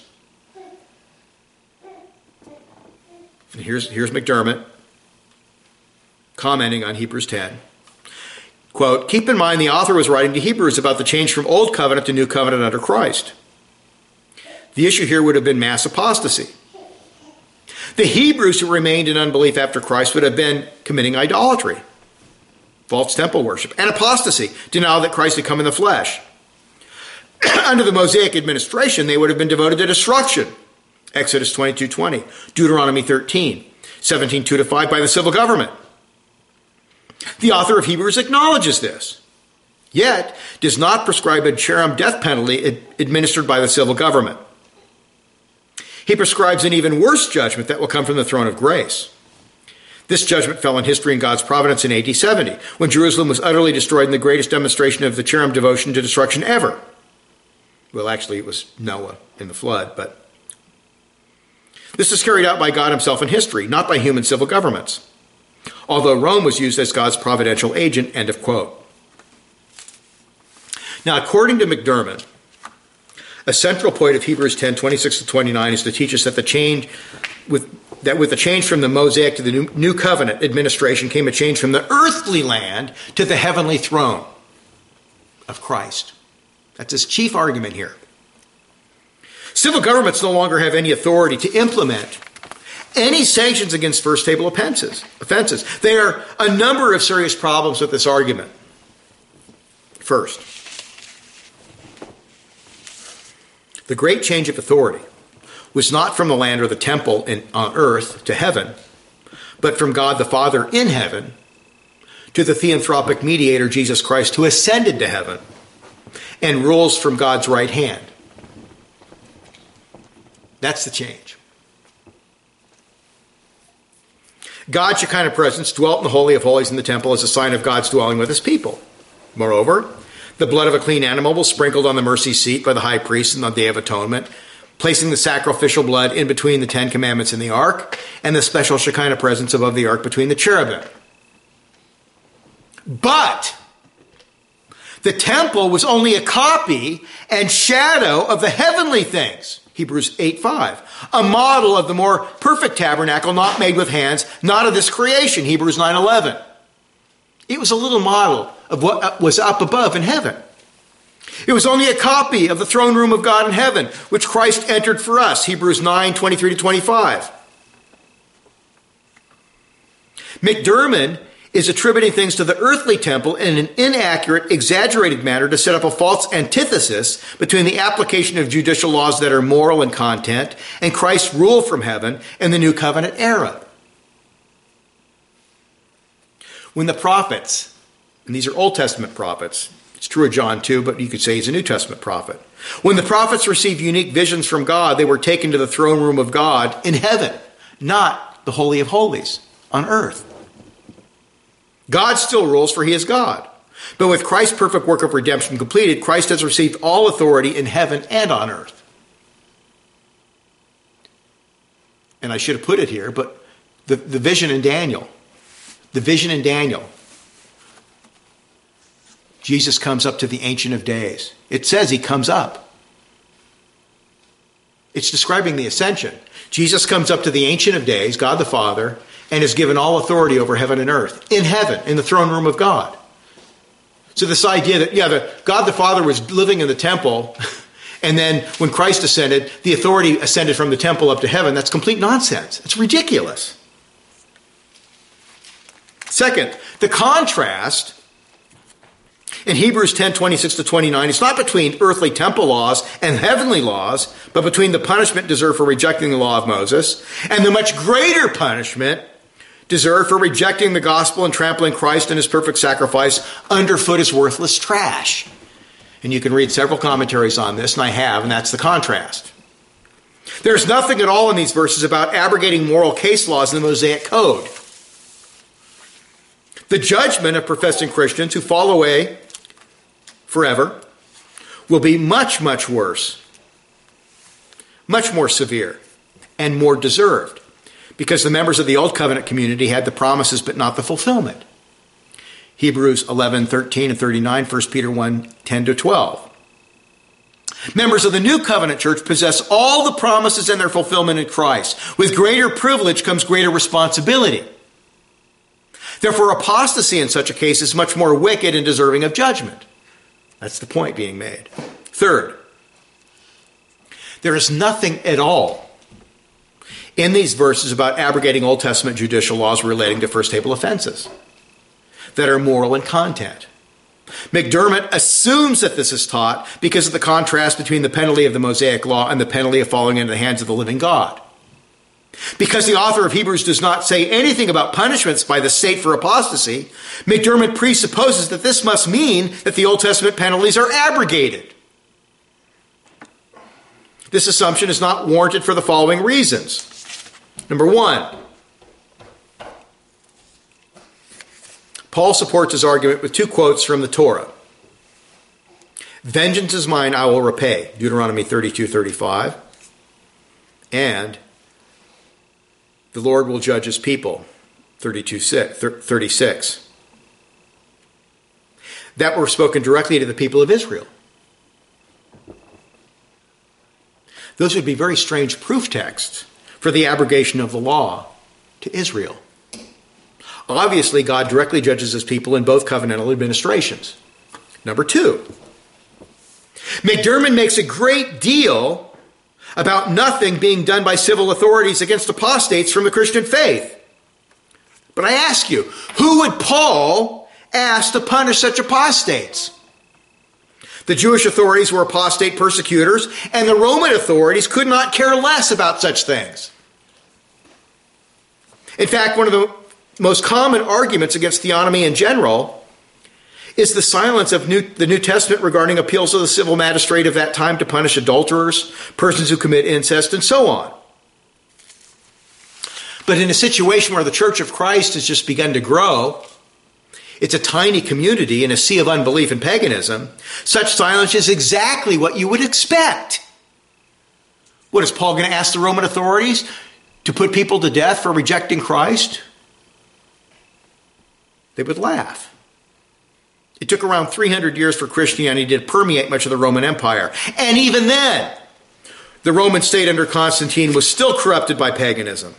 And here's, here's McDermott commenting on Hebrews ten. Quote, keep in mind the author was writing to Hebrews about the change from old covenant to new covenant under Christ. The issue here would have been mass apostasy. The Hebrews who remained in unbelief after Christ would have been committing idolatry, false temple worship, and apostasy, denial that Christ had come in the flesh. Under the Mosaic administration, they would have been devoted to destruction. Exodus twenty-two twenty, Deuteronomy thirteen, seventeen two to five by the civil government. The author of Hebrews acknowledges this, yet does not prescribe a cherem death penalty administered by the civil government. He prescribes an even worse judgment that will come from the throne of grace. This judgment fell on history and God's providence in A D seventy, when Jerusalem was utterly destroyed in the greatest demonstration of the cherem devotion to destruction ever. Well, actually, it was Noah in the flood, but this is carried out by God himself in history, not by human civil governments. Although Rome was used as God's providential agent, end of quote. Now, according to McDermott, a central point of Hebrews ten, twenty-six to twenty-nine is to teach us that the change with that with the change from the Mosaic to the new, new covenant administration came a change from the earthly land to the heavenly throne of Christ. That's his chief argument here. Civil governments no longer have any authority to implement any sanctions against first table offenses. offenses. There are a number of serious problems with this argument. First, the great change of authority was not from the land or the temple in, on earth to heaven, but from God the Father in heaven to the theanthropic mediator, Jesus Christ, who ascended to heaven and rules from God's right hand. That's the change. God's Shekinah presence dwelt in the Holy of Holies in the temple as a sign of God's dwelling with his people. Moreover, the blood of a clean animal was sprinkled on the mercy seat by the high priest on the Day of Atonement, placing the sacrificial blood in between the Ten Commandments and the ark, and the special Shekinah presence above the ark between the cherubim. But the temple was only a copy and shadow of the heavenly things. Hebrews eight five, a model of the more perfect tabernacle not made with hands, not of this creation. Hebrews nine eleven. It was a little model of what was up above in heaven. It was only a copy of the throne room of God in heaven, which Christ entered for us. Hebrews nine twenty-three to twenty-five. McDermott is attributing things to the earthly temple in an inaccurate, exaggerated manner to set up a false antithesis between the application of judicial laws that are moral in content and Christ's rule from heaven in the New Covenant era. When the prophets, and these are Old Testament prophets, it's true of John too, but you could say he's a New Testament prophet. When the prophets received unique visions from God, they were taken to the throne room of God in heaven, not the Holy of Holies on earth. God still rules, for he is God. But with Christ's perfect work of redemption completed, Christ has received all authority in heaven and on earth. And I should have put it here, but the, the vision in Daniel, the vision in Daniel, Jesus comes up to the Ancient of Days. It says he comes up. It's describing the ascension. Jesus comes up to the Ancient of Days, God the Father, and is given all authority over heaven and earth, in heaven, in the throne room of God. So this idea that, yeah, the, God the Father was living in the temple, and then when Christ ascended, the authority ascended from the temple up to heaven, that's complete nonsense. It's ridiculous. Second, the contrast in Hebrews ten, twenty-six to twenty-nine, it's not between earthly temple laws and heavenly laws, but between the punishment deserved for rejecting the law of Moses and the much greater punishment deserved for rejecting the gospel and trampling Christ and his perfect sacrifice underfoot as worthless trash. And you can read several commentaries on this, and I have, and that's the contrast. There's nothing at all in these verses about abrogating moral case laws in the Mosaic Code. The judgment of professing Christians who fall away forever will be much, much worse, much more severe, and more deserved, because the members of the Old Covenant community had the promises but not the fulfillment. Hebrews eleven, thirteen, and thirty-nine, First Peter one, ten to twelve. Members of the New Covenant church possess all the promises and their fulfillment in Christ. With greater privilege comes greater responsibility. Therefore, apostasy in such a case is much more wicked and deserving of judgment. That's the point being made. Third, there is nothing at all in these verses about abrogating Old Testament judicial laws relating to first table offenses that are moral in content. McDermott assumes that this is taught because of the contrast between the penalty of the Mosaic law and the penalty of falling into the hands of the living God. Because the author of Hebrews does not say anything about punishments by the state for apostasy, McDermott presupposes that this must mean that the Old Testament penalties are abrogated. This assumption is not warranted for the following reasons. Number one, Paul supports his argument with two quotes from the Torah. Vengeance is mine, I will repay, Deuteronomy thirty-two thirty-five. And the Lord will judge his people, thirty-two thirty-six. That were spoken directly to the people of Israel. Those would be very strange proof texts for the abrogation of the law to Israel. Obviously, God directly judges his people in both covenantal administrations. Number two, McDermott makes a great deal about nothing being done by civil authorities against apostates from the Christian faith. But I ask you, who would Paul ask to punish such apostates? The Jewish authorities were apostate persecutors, and the Roman authorities could not care less about such things. In fact, one of the most common arguments against theonomy in general is the silence of New, the New Testament regarding appeals of the civil magistrate of that time to punish adulterers, persons who commit incest, and so on. But in a situation where the Church of Christ has just begun to grow, it's a tiny community in a sea of unbelief and paganism, such silence is exactly what you would expect. What, is Paul going to ask the Roman authorities to put people to death for rejecting Christ? They would laugh. It took around three hundred years for Christianity to permeate much of the Roman Empire. And even then, the Roman state under Constantine was still corrupted by paganism.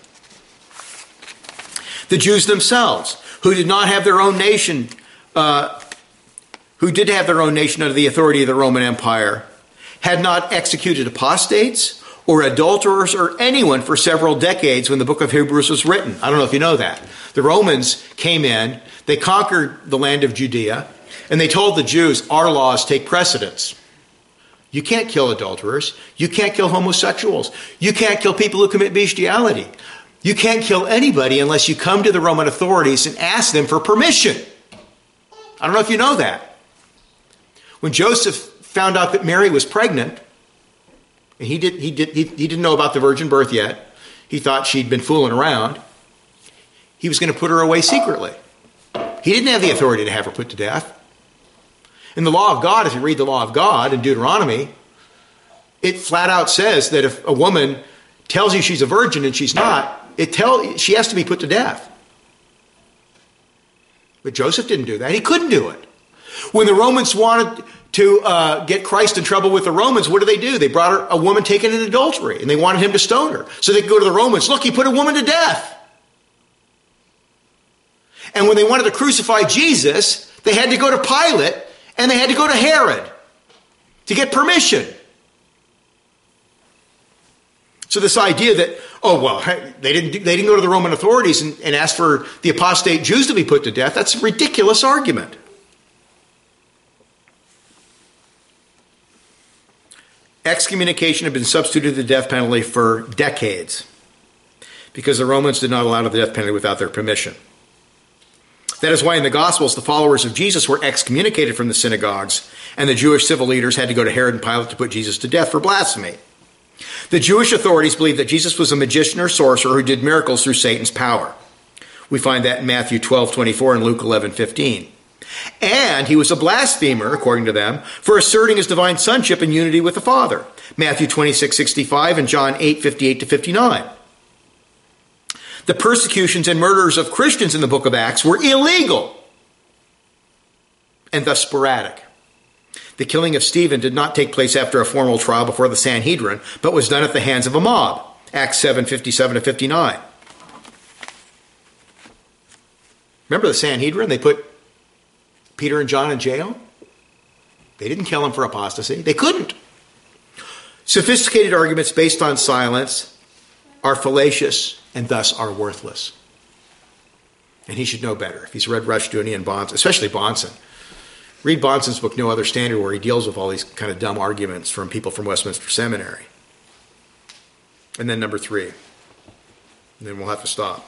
The Jews themselves, who did not have their own nation, uh, who did have their own nation under the authority of the Roman Empire, had not executed apostates or adulterers or anyone for several decades when the book of Hebrews was written. I don't know if you know that. The Romans came in, they conquered the land of Judea, and they told the Jews, our laws take precedence. You can't kill adulterers. You can't kill homosexuals. You can't kill people who commit bestiality. You can't kill anybody unless you come to the Roman authorities and ask them for permission. I don't know if you know that. When Joseph found out that Mary was pregnant, and he, did, he, did, he, he didn't know about the virgin birth yet, he thought she'd been fooling around, he was going to put her away secretly. He didn't have the authority to have her put to death. In the law of God, if you read the law of God in Deuteronomy, it flat out says that if a woman tells you she's a virgin and she's not, it tell she has to be put to death. But Joseph didn't do that. He couldn't do it. When the Romans wanted to uh, get Christ in trouble with the Romans, what did they do? They brought her, a woman taken in adultery, and they wanted him to stone her. So they could go to the Romans, look, he put a woman to death. And when they wanted to crucify Jesus, they had to go to Pilate, and they had to go to Herod to get permission. So this idea that, oh, well, they didn't, they didn't go to the Roman authorities and, and ask for the apostate Jews to be put to death, that's a ridiculous argument. Excommunication had been substituted the death penalty for decades because the Romans did not allow the death penalty without their permission. That is why in the Gospels, the followers of Jesus were excommunicated from the synagogues, and the Jewish civil leaders had to go to Herod and Pilate to put Jesus to death for blasphemy. The Jewish authorities believed that Jesus was a magician or sorcerer who did miracles through Satan's power. We find that in Matthew twelve twenty-four and Luke eleven fifteen. And he was a blasphemer, according to them, for asserting his divine sonship and unity with the Father. Matthew twenty-six sixty-five and John eight fifty-eight to fifty-nine. The persecutions and murders of Christians in the book of Acts were illegal and thus sporadic. The killing of Stephen did not take place after a formal trial before the Sanhedrin, but was done at the hands of a mob. Acts seven fifty-seven to fifty-nine. Remember the Sanhedrin? They put Peter and John in jail. They didn't kill him for apostasy. They couldn't. Sophisticated arguments based on silence are fallacious and thus are worthless. And he should know better if he's read Rushdoony and Bahnsen, especially Bahnsen. Read Bahnsen's book, No Other Standard, where he deals with all these kind of dumb arguments from people from Westminster Seminary. And then number three. And then we'll have to stop.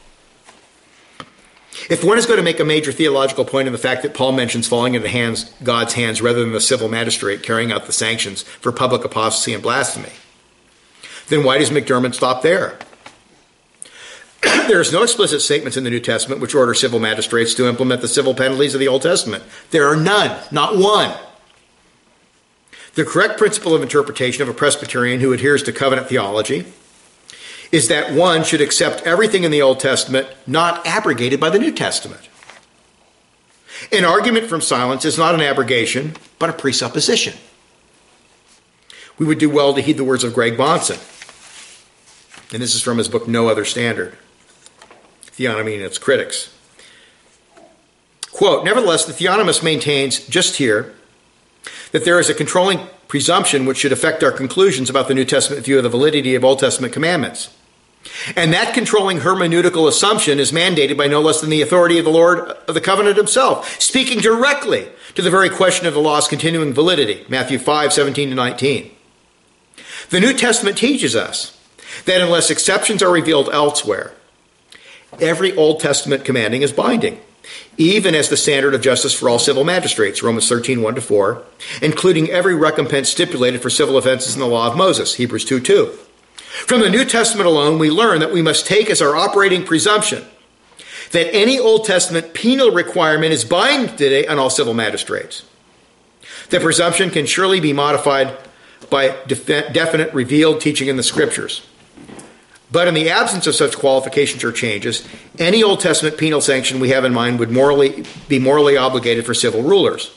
If one is going to make a major theological point in the fact that Paul mentions falling into hands, God's hands rather than the civil magistrate carrying out the sanctions for public apostasy and blasphemy, then why does McDermott stop there? There is no explicit statements in the New Testament which order civil magistrates to implement the civil penalties of the Old Testament. There are none, not one. The correct principle of interpretation of a Presbyterian who adheres to covenant theology is that one should accept everything in the Old Testament not abrogated by the New Testament. An argument from silence is not an abrogation, but a presupposition. We would do well to heed the words of Greg Bahnsen. And this is from his book, No Other Standard, Theonomy and Its Critics. Quote, nevertheless, the theonomist maintains just here that there is a controlling presumption which should affect our conclusions about the New Testament view of the validity of Old Testament commandments. And that controlling hermeneutical assumption is mandated by no less than the authority of the Lord of the covenant himself, speaking directly to the very question of the law's continuing validity, Matthew five, seventeen to nineteen. The New Testament teaches us that unless exceptions are revealed elsewhere, every Old Testament commanding is binding, even as the standard of justice for all civil magistrates, Romans thirteen, one to four, including every recompense stipulated for civil offenses in the law of Moses, Hebrews two, two. From the New Testament alone, we learn that we must take as our operating presumption that any Old Testament penal requirement is binding today on all civil magistrates. The presumption can surely be modified by def- definite revealed teaching in the Scriptures. But in the absence of such qualifications or changes, any Old Testament penal sanction we have in mind would morally be morally obligated for civil rulers.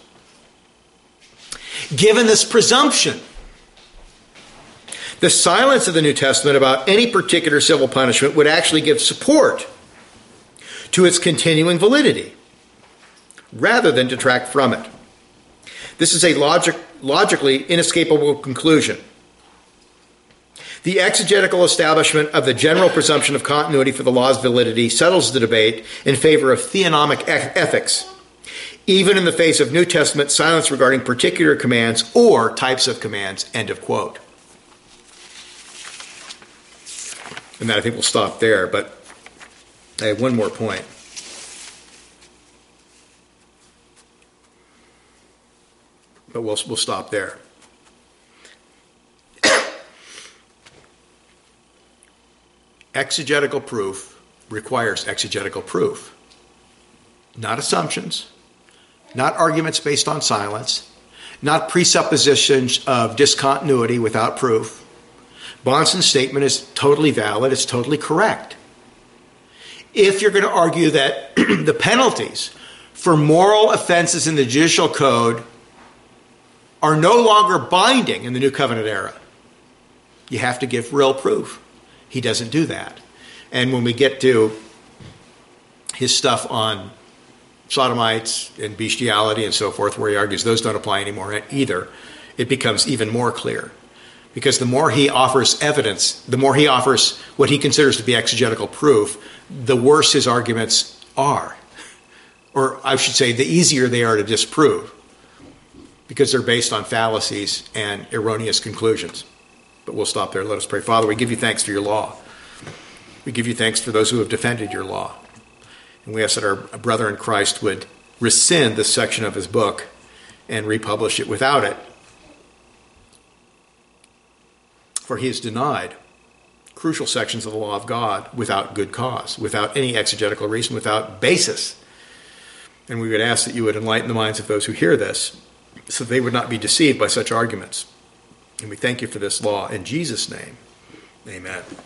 Given this presumption, the silence of the New Testament about any particular civil punishment would actually give support to its continuing validity, rather than detract from it. This is a logic, logically inescapable conclusion. The exegetical establishment of the general presumption of continuity for the law's validity settles the debate in favor of theonomic ethics, even in the face of New Testament silence regarding particular commands or types of commands, end of quote. And then I think we'll stop there, but I have one more point. But we'll, we'll stop there. Exegetical proof requires exegetical proof. Not assumptions, not arguments based on silence, not presuppositions of discontinuity without proof. Bahnsen's statement is totally valid, it's totally correct. If you're going to argue that the penalties for moral offenses in the judicial code are no longer binding in the New Covenant era, you have to give real proof. He doesn't do that. And when we get to his stuff on sodomites and bestiality and so forth, where he argues those don't apply anymore either, it becomes even more clear. Because the more he offers evidence, the more he offers what he considers to be exegetical proof, the worse his arguments are. Or I should say, the easier they are to disprove, because they're based on fallacies and erroneous conclusions. But we'll stop there. Let us pray. Father, we give you thanks for your law. We give you thanks for those who have defended your law. And we ask that our brother in Christ would rescind this section of his book and republish it without it. For he has denied crucial sections of the law of God without good cause, without any exegetical reason, without basis. And we would ask that you would enlighten the minds of those who hear this, so they would not be deceived by such arguments. And we thank you for this law in Jesus' name. Amen.